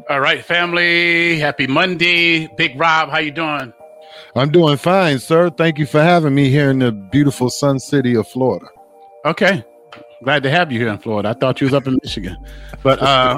All right, family. Happy Monday. Big Rob, how you doing? I'm doing fine, sir. Thank you for having me here in the beautiful Sun City of Florida. Okay. Glad to have you here in Florida. I thought you was up in Michigan. But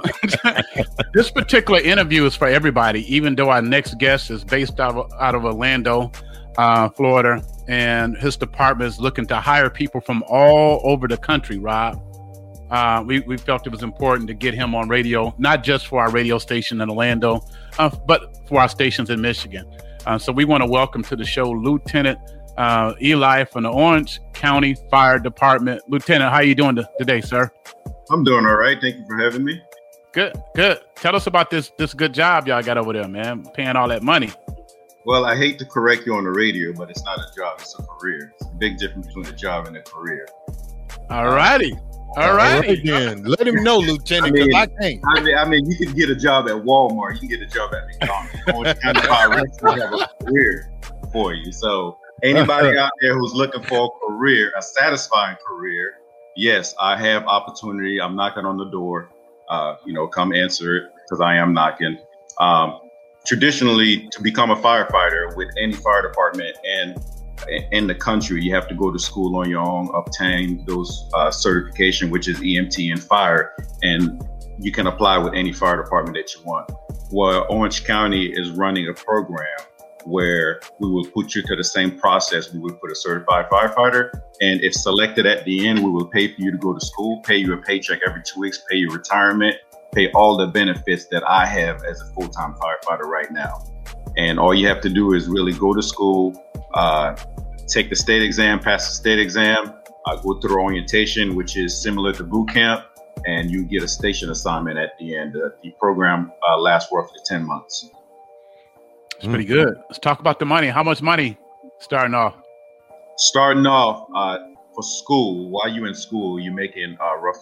this particular interview is for everybody, even though our next guest is based out of Orlando, Florida, and his department is looking to hire people from all over the country, Rob. We felt it was important to get him on radio, not just for our radio station in Orlando, but for our stations in Michigan. So we want to welcome to the show Lieutenant Eli from the Orange County Fire Department. Lieutenant, how are you doing today, sir? I'm doing all right. Thank you for having me. Good. Tell us about this good job y'all got over there, man, paying all that money. Well, I hate to correct you on the radio, but it's not a job, it's a career. It's a big difference between a job and a career. All righty. All right, then. Let him know, Lieutenant, because I can't. I mean, you can get a job at Walmart. You can get a job at McDonald's. Orange County Fire Rescue have a career for you. So anybody out there who's looking for a career, a satisfying career, yes, I have opportunity. I'm knocking on the door. Come answer it because I am knocking. Traditionally, to become a firefighter with any fire department and in the country, you have to go to school on your own, obtain those certification, which is EMT and fire, and you can apply with any fire department that you want. Well, Orange County is running a program where we will put you to the same process we would put a certified firefighter, and if selected at the end, we will pay for you to go to school, pay you a paycheck every 2 weeks, pay your retirement, pay all the benefits that I have as a full-time firefighter right now. And all you have to do is really go to school, take the state exam, pass the state exam, go through orientation, which is similar to boot camp, and you get a station assignment at the end. The program lasts roughly 10 months. It's pretty good. Let's talk about the money. How much money starting off? Starting off for school, while you're in school, you're making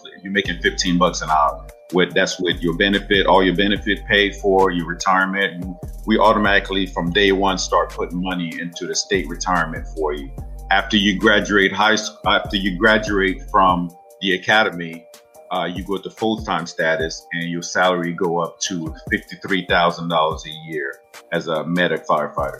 $15 an hour. That's with your benefit, all your benefit paid for, your retirement. We automatically from day one start putting money into the state retirement for you. After you graduate high school, after you graduate from the academy, you go to full-time status and your salary go up to $53,000 a year as a medic firefighter.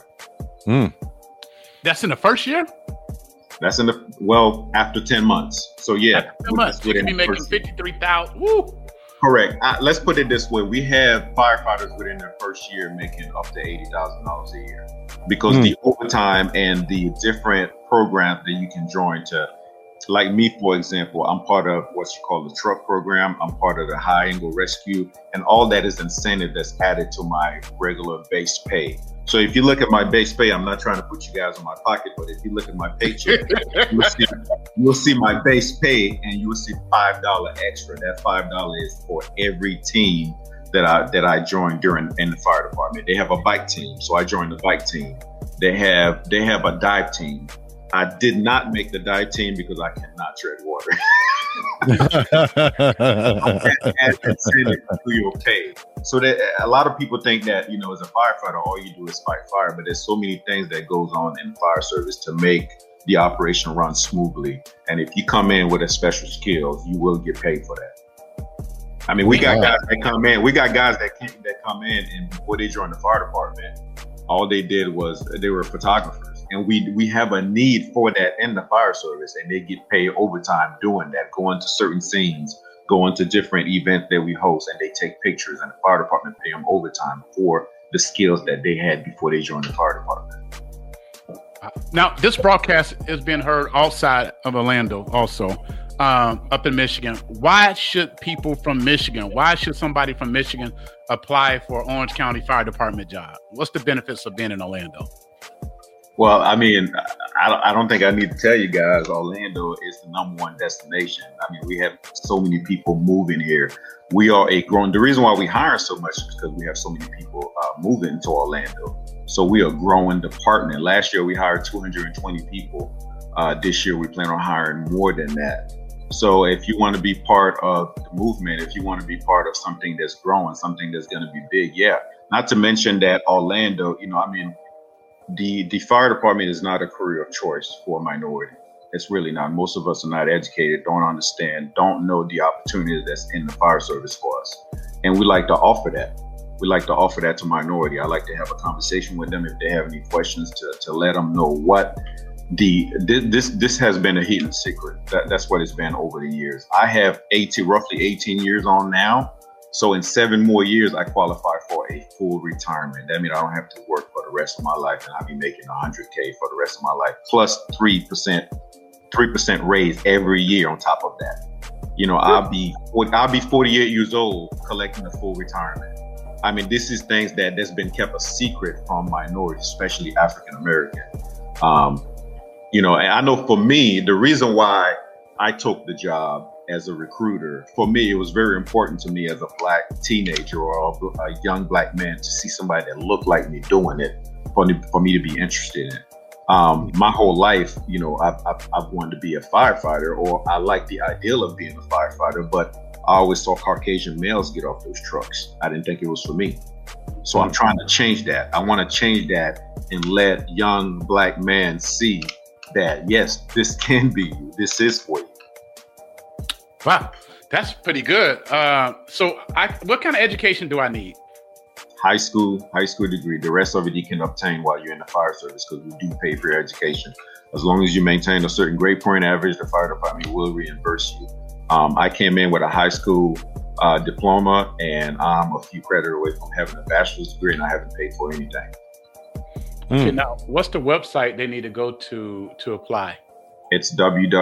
That's in the first year? That's after 10 months. So yeah. After 10 months, you can be making $53,000. Woo! Correct. Let's put it this way. We have firefighters within their first year making up to $80,000 a year because the overtime and the different programs that you can join to, like me, for example, I'm part of what you call the truck program. I'm part of the high angle rescue, and all that is incentive that's added to my regular base pay. So if you look at my base pay, I'm not trying to put you guys on my pocket, but if you look at my paycheck, you'll see my base pay and you will see $5 extra. That $5 is for every team that I joined in the fire department. They have a bike team, so I joined the bike team. They have a dive team. I did not make the dive team because I cannot tread water. Add incentive to your pay. So that a lot of people think that, as a firefighter, all you do is fight fire, but there's so many things that goes on in the fire service to make the operation run smoothly. And if you come in with a special skill, you will get paid for that. I mean, we got guys that come in. We got guys that come in, and before they joined the fire department, all they did was they were photographers. And we have a need for that in the fire service, and they get paid overtime doing that, going to certain scenes, going to different events that we host, and they take pictures, and the fire department pay them overtime for the skills that they had before they joined the fire department. Now, this broadcast is being heard outside of Orlando also, up in Michigan. Why should people from Michigan, why should somebody from Michigan apply for Orange County Fire Department job? What's the benefits of being in Orlando? Well, I mean, I don't think I need to tell you guys, Orlando is the #1 destination. I mean, we have so many people moving here. We are the reason why we hire so much is because we have so many people moving to Orlando. So we are a growing department. Last year, we hired 220 people. This year, we plan on hiring more than that. So if you want to be part of the movement, if you want to be part of something that's growing, something that's going to be big, yeah. Not to mention that Orlando, the fire department is not a career of choice for a minority. It's really not. Most of us are not educated, don't understand, don't know the opportunity that's in the fire service for us. And we like to offer that. we like to offer that to minority. I like to have a conversation with them if they have any questions to let them know what this has been a hidden secret. That's what it's been over the years. I have roughly 18 years on now. So in 7 more years, I qualify for a full retirement. That means I don't have to work for the rest of my life, and I'll be making $100K for the rest of my life, plus 3% raise every year on top of that. You know, I'll be 48 years old collecting a full retirement. I mean, this is things that's been kept a secret from minorities, especially African American. You know, and I know for me, the reason why I took the job as a recruiter, for me, it was very important to me as a Black teenager or a young Black man to see somebody that looked like me doing it for me to be interested in it. My whole life, you know, I've wanted to be a firefighter, or I like the ideal of being a firefighter, but I always saw Caucasian males get off those trucks. I didn't think it was for me. So I'm trying to change that. I want to change that and let young Black men see that, yes, this can be you. This is for you. Wow, that's pretty good. So what kind of education do I need? High school degree. The rest of it you can obtain while you're in the fire service, because we do pay for your education. As long as you maintain a certain grade point average, the fire department will reimburse you. I came in with a high school diploma, and I'm a few credits away from having a bachelor's degree, and I haven't paid for anything. Okay, now what's the website they need to go to apply? It's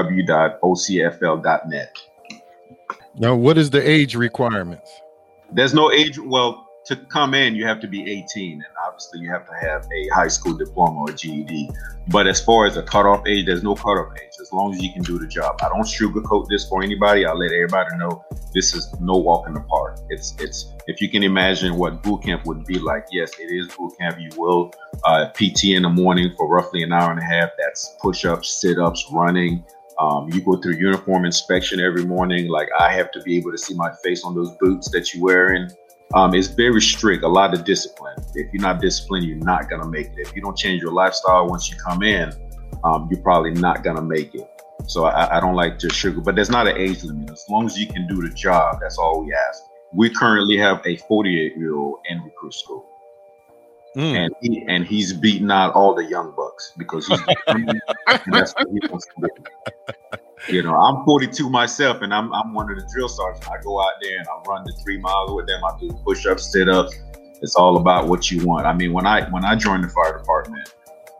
www.ocfl.net. Now, what is the age requirements? There's no age. Well, to come in, you have to be 18, and obviously you have to have a high school diploma or GED. But as far as a cutoff age, there's no cutoff age, as long as you can do the job. I don't sugarcoat this for anybody. I let everybody know this is no walk in the park. It's if you can imagine what boot camp would be like, yes, it is boot camp. You will PT in the morning for roughly an hour and a half. That's push-ups, sit-ups, running. You go through uniform inspection every morning. Like, I have to be able to see my face on those boots that you're wearing. It's very strict, a lot of discipline. If you're not disciplined, you're not going to make it. If you don't change your lifestyle once you come in, you're probably not going to make it. So I don't like to sugar, but there's not an age limit. As long as you can do the job, that's all we ask. We currently have a 48-year-old in recruit school. And he's beating out all the young bucks because he's and that's what he wants to do. You know, I'm 42 myself, and I'm one of the drill sergeants. I go out there and I run the 3 miles with them. I do push-ups, sit-ups. It's all about what you want. I mean, when I joined the fire department,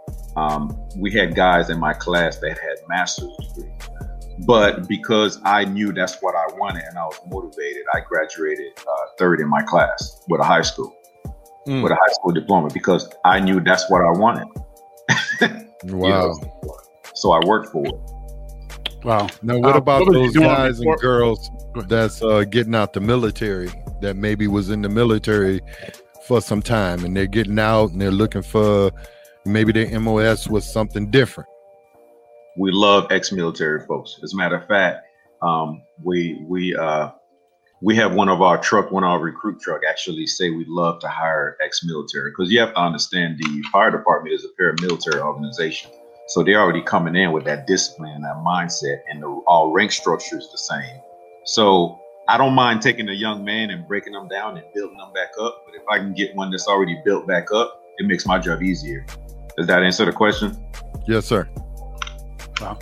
we had guys in my class that had master's degrees. But because I knew that's what I wanted and I was motivated, I graduated third in my class with a high school diploma, because I knew that's what I wanted. Wow. You know, so I worked for it. Wow. Now, what about those guys and girls that's getting out the military, that maybe was in the military for some time, and they're getting out and they're looking for maybe their MOS was something different? We love ex-military folks. As a matter of fact, we have one of our recruit truck actually say we'd love to hire ex-military, because you have to understand the fire department is a paramilitary organization. So they're already coming in with that discipline and that mindset, and our rank structure is the same. So I don't mind taking a young man and breaking them down and building them back up. But if I can get one that's already built back up, it makes my job easier. Does that answer the question? Yes, sir. Wow.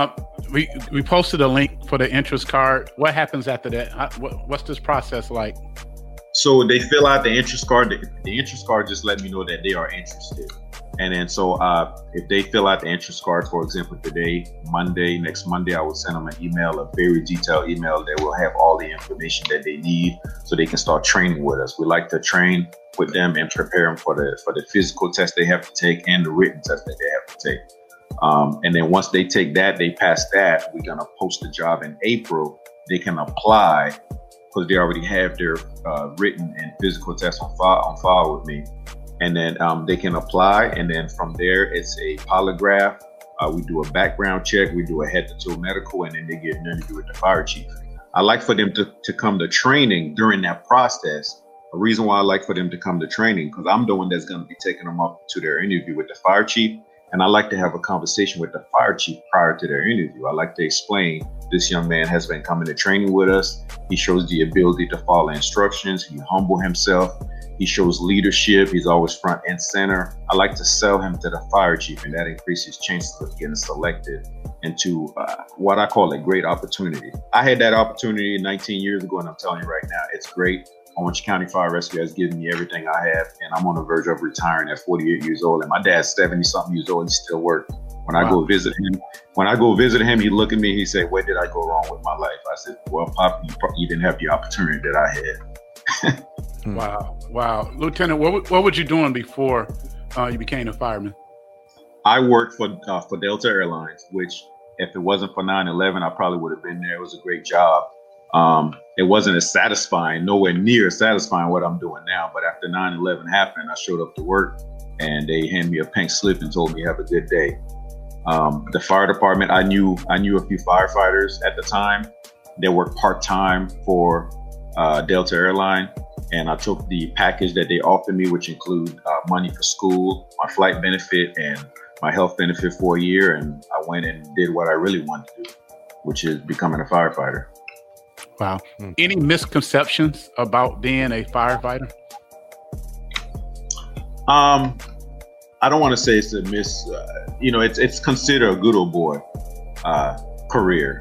We posted a link for the interest card. What happens after that? What's this process like? So they fill out the interest card. The interest card just let me know that they are interested. And then so if they fill out the interest card, for example, next Monday, I will send them an email, a very detailed email that will have all the information that they need so they can start training with us. We like to train with them and prepare them for the physical test they have to take and the written test that they have to take. And then once they take that, they pass that, we're going to post the job in April. They can apply because they already have their written and physical tests on file with me. And then they can apply. And then from there, it's a polygraph. We do a background check. We do a head-to-toe medical, and then they get an interview with the fire chief. I like for them to come to training during that process. A reason why I like for them to come to training, because I'm the one that's going to be taking them up to their interview with the fire chief. And I like to have a conversation with the fire chief prior to their interview. I like to explain, this young man has been coming to training with us. He shows the ability to follow instructions. He humble himself. He shows leadership. He's always front and center. I like to sell him to the fire chief, and that increases chances of getting selected into what I call a great opportunity. I had that opportunity 19 years ago, and I'm telling you right now, it's great. Orange County Fire Rescue has given me everything I have, and I'm on the verge of retiring at 48 years old. And my dad's 70-something years old and still works. When I go visit him, he look at me, he said, "Where did I go wrong with my life?" I said, "Well, Pop, you didn't have the opportunity that I had." Wow. Lieutenant, what were you doing before you became a fireman? I worked for Delta Airlines, which if it wasn't for 9/11, I probably would have been there. It was a great job. It wasn't as satisfying, nowhere near as satisfying what I'm doing now. But after 9/11 happened, I showed up to work and they handed me a pink slip and told me, "Have a good day." The fire department, I knew a few firefighters at the time. They worked part-time for Delta Airline. And I took the package that they offered me, which include money for school, my flight benefit, and my health benefit for a year. And I went and did what I really wanted to do, which is becoming a firefighter. Wow. Any misconceptions about being a firefighter? I don't want to say it's a it's considered a good old boy career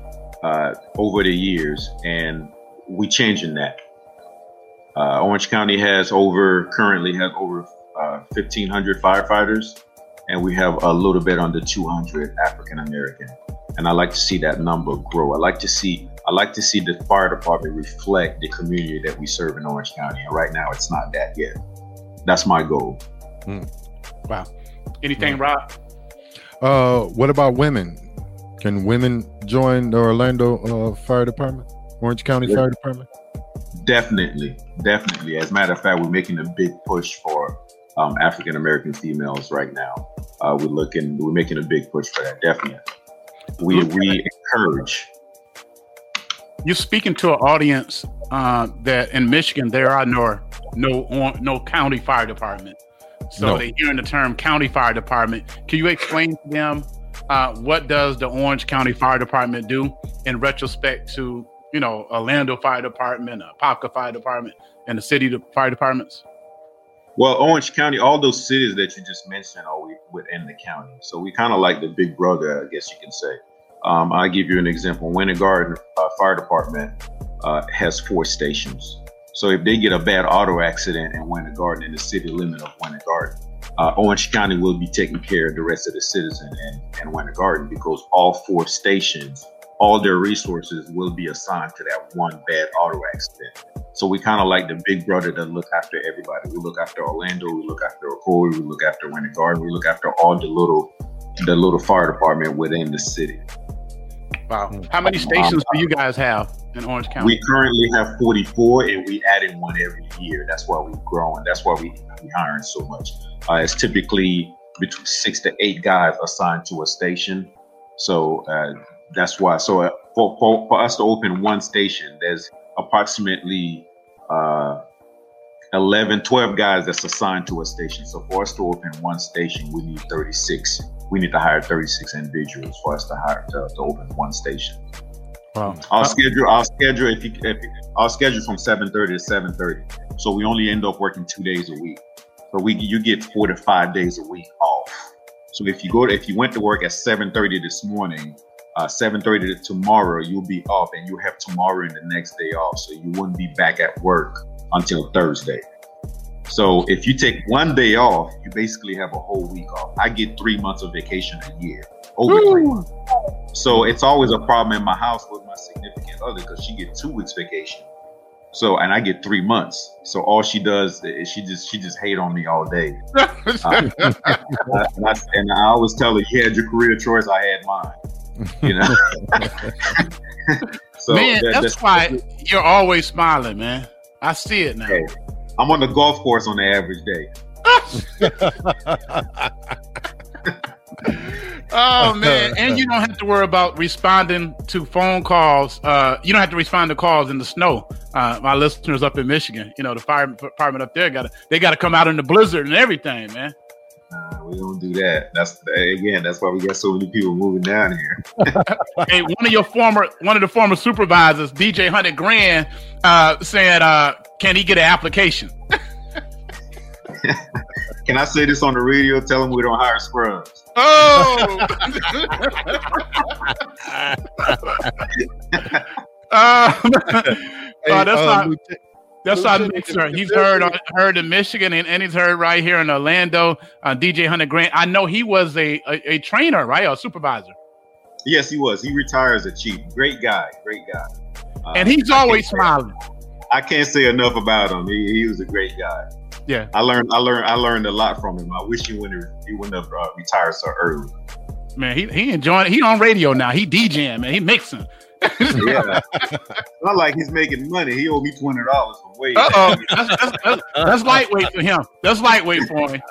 over the years, and we changing that. Orange County currently has over 1,500 firefighters, and we have a little bit under 200 African American. And I like to see that number grow. I like to see the fire department reflect the community that we serve in Orange County. And right now, it's not that yet. That's my goal. Wow. Anything, Rob? What about women? Can women join the Orlando Fire Department, Orange County Fire Department? Definitely. As a matter of fact, we're making a big push for African American females right now. We're making a big push for that. Definitely. We encourage. You're speaking to an audience that in Michigan there are no county fire department. So they're hearing the term county fire department. Can you explain to them what does the Orange County Fire Department do in retrospect to Orlando Fire Department, Apopka Fire Department, and the city fire departments? Well, Orange County, all those cities that you just mentioned are within the county. So we kind of like the big brother, I guess you can say. I'll give you an example. Winter Garden Fire Department has 4 stations. So if they get a bad auto accident in Winter Garden, in the city limit of Winter Garden, Orange County will be taking care of the rest of the citizens in Winter Garden, because all 4 stations, all their resources will be assigned to that one bad auto accident. So we kind of like the big brother that look after everybody. We look after Orlando, we look after Ocoee, we look after Winter Garden, we look after all the little fire department within the city. Wow. How many stations do you guys have in Orange County? We currently have 44, and we added one every year. That's why we've grown. That's why we hiring so much. It's typically between 6 to 8 guys assigned to a station. So that's why. So for us to open one station, there's approximately 12 guys that's assigned to a station. So for us to open one station, we need 36. We need to hire 36 individuals for us to hire to open one station. Wow. Our schedule from 7:30 to 7:30. So we only end up working 2 days a week. So you get 4 to 5 days a week off. So if you went to work at 7:30 this morning, 7:30 to tomorrow, you'll be off, and you'll have tomorrow and the next day off. So you wouldn't be back at work until Thursday. So if you take one day off, you basically have a whole week off. I get 3 months of vacation a year, over 3 months. So it's always a problem in my house with my significant other, because she gets 2 weeks vacation. So, and I get 3 months. So all she does is she just hate on me all day. And I always tell her, you had your career choice, I had mine. So man, that's why you're always smiling, man. I see it now. Hey, I'm on the golf course on the average day. Oh man, and you don't have to worry about responding to phone calls. You don't have to respond to calls in the snow. My listeners up in Michigan, the fire department up there they got to come out in the blizzard and everything, man. We don't do that. That's why we got so many people moving down here. Hey, one of the former supervisors, DJ 100 Grand, said, "Can he get an application?" Can I say this on the radio? Tell them we don't hire scrubs. Oh. That's our mixer. He's heard in Michigan and he's heard right here in Orlando. DJ Hunter Grant. I know he was a trainer, right? A supervisor. Yes, he was. He retired as a chief. Great guy. And he's always smiling. I can't say enough about him. He was a great guy. Yeah. I learned a lot from him. I wish he wouldn't have retired so early. Man, he enjoying it. He on radio now. He DJing, man. He mixing. Yeah. Not like he's making money. He owed me $20 for wage. That's lightweight for him. That's lightweight for him.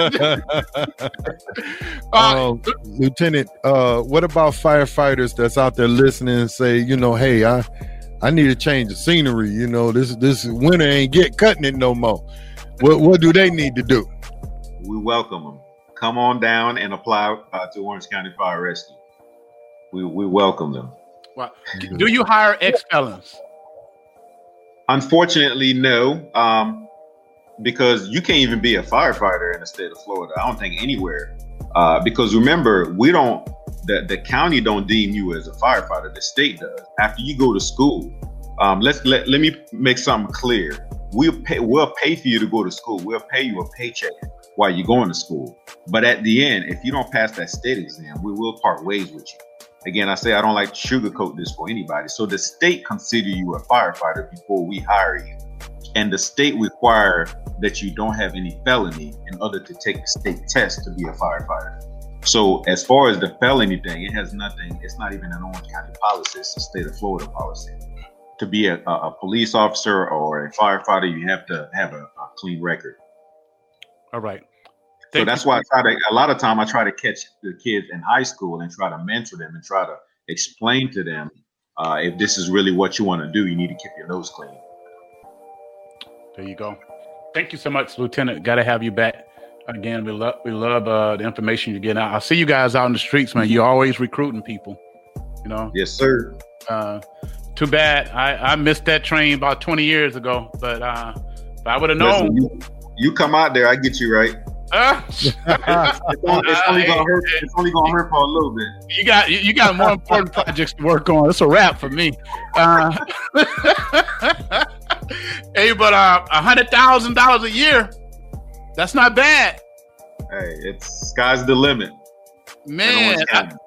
Lieutenant, what about firefighters that's out there listening and say, hey, I need to change the scenery. This winter ain't cutting it no more. What do they need to do? We welcome them. Come on down and apply to Orange County Fire Rescue. We welcome them. Wow. Do you hire ex-felons? Unfortunately, no. Because you can't even be a firefighter in the state of Florida. I don't think anywhere. Because remember, the county don't deem you as a firefighter. The state does. After you go to school, let me make something clear. We'll pay for you to go to school. We'll pay you a paycheck while you're going to school. But at the end, if you don't pass that state exam, we will part ways with you. Again, I say I don't like to sugarcoat this for anybody. So the state consider you a firefighter before we hire you. And the state require that you don't have any felony in order to take the state test to be a firefighter. So as far as the felony thing, it has nothing. It's not even an Orange County policy. It's a state of Florida policy. To be a police officer or a firefighter, you have to have a clean record. All right. So that's why a lot of time I try to catch the kids in high school and try to mentor them and try to explain to them if this is really what you want to do, you need to keep your nose clean. There you go. Thank you so much, Lieutenant. Got to have you back again. We love the information you're getting out. I see you guys out in the streets, man. You're always recruiting people. Yes, sir. Too bad I missed that train about 20 years ago, but if I would have known. Listen, you come out there, I get you right. It's only gonna hurt. It's only gonna hurt for a little bit. You got more important projects to work on. It's a wrap for me. Hey, but $100,000 a year, that's not bad. Hey, it's sky's the limit. Man,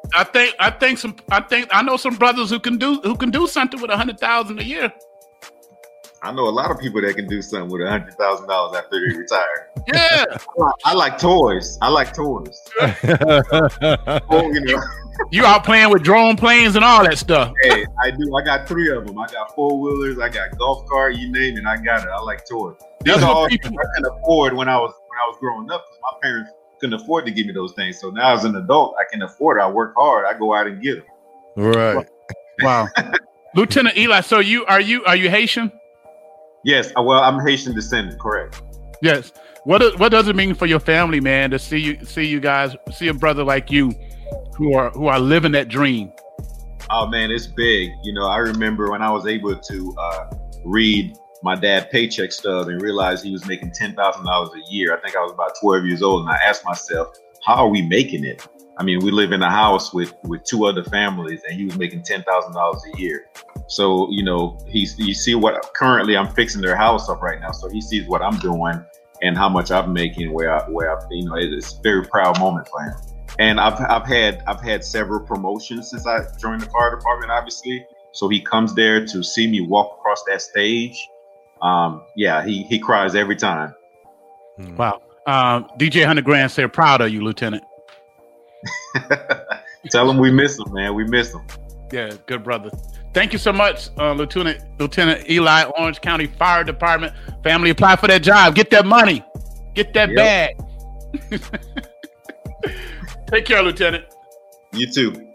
I know some brothers who can do something with $100,000 a year. I know a lot of people that can do something with $100,000 after they retire. Yeah, I like toys. Oh, you out playing with drone planes and all that stuff. Hey, I do. I got 3 of them. I got 4-wheelers. I got golf cart. You name it, I got it. I like toys. These are all I couldn't afford when I was growing up. Because my parents couldn't afford to give me those things. So now as an adult, I can afford it. I work hard. I go out and get them. Right. Wow. Lieutenant Eli, so are you Haitian? Yes. Well, I'm Haitian descendant. Correct. Yes. What does it mean for your family, man, to see you guys, see a brother like you who are living that dream? Oh man, it's big. I remember when I was able to read my dad's paycheck stub and realize he was making $10,000 a year. I think I was about 12 years old, and I asked myself, how are we making it? I mean, we live in a house with 2 other families, and he was making $10,000 a year. So, you see what currently I'm fixing their house up right now. So he sees what I'm doing and how much I'm making, it's a very proud moment for him. And I've had several promotions since I joined the fire department, obviously. So he comes there to see me walk across that stage. He cries every time. Wow. DJ Hunter Grant said, proud of you, Lieutenant. Tell him we miss him, man. We miss him. Yeah, good brother. Thank you so much, Lieutenant Eli, Orange County Fire Department. Family, apply for that job. Get that money. Get that bag. Take care, Lieutenant. You too.